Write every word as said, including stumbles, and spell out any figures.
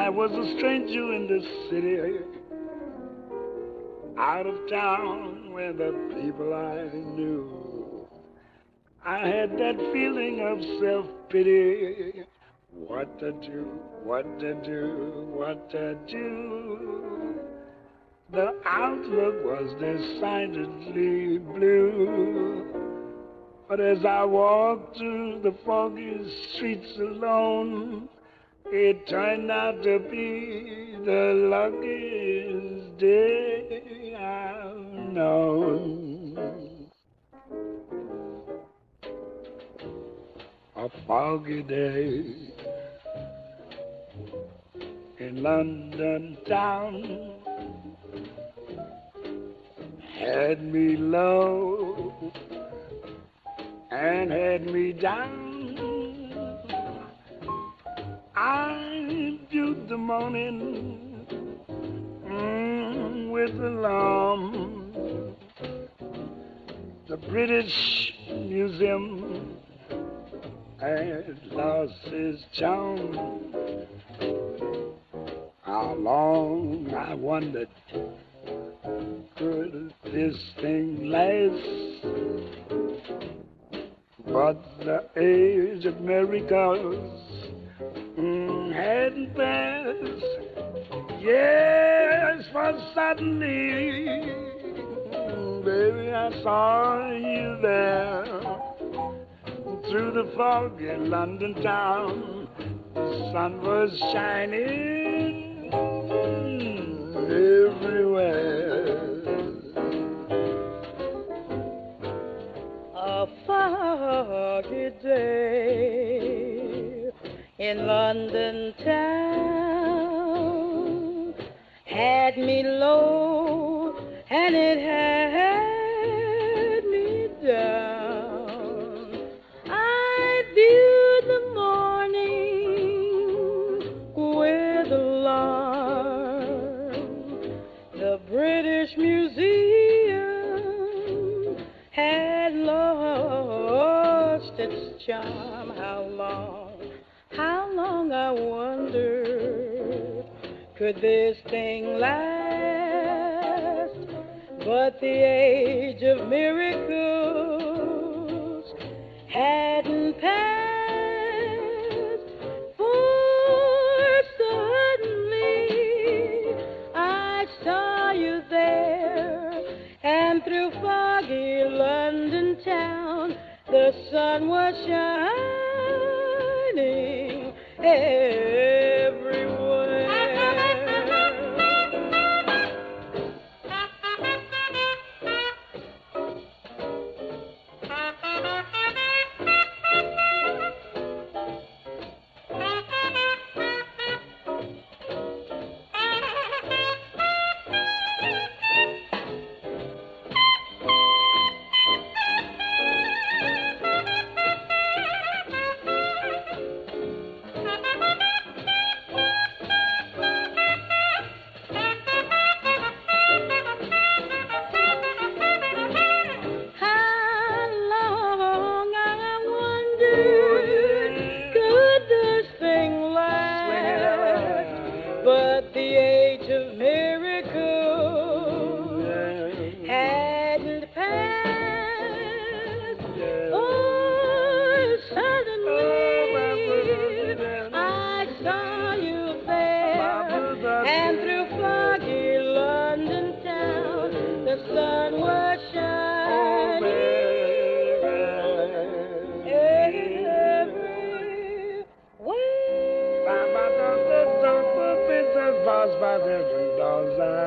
I was a stranger in this city, out of town where the people I knew. I had that feeling of self-pity. What to do, what to do, what to do. The outlook was decidedly blue. But as I walked through the foggy streets alone, it turned out to be the luckiest day I've known. A foggy day in London town had me low and had me down. I viewed the morning mm, with alarm. The British Museum had lost its charm. How long, I wondered, could this thing last? But the age of miracles mm, hadn't passed. Yes, for suddenly, mm, baby, I saw you there. Through the foggy London town, the sun was shining everywhere. A foggy day in London town had me low and it had me down. I viewed the morning with alarm. The British Museum had lost its charm. How long, how long I wondered, could this thing last? But the age of miracles hadn't passed, for suddenly I saw you there, and through foggy London town the sun was shining everywhere. By the dogs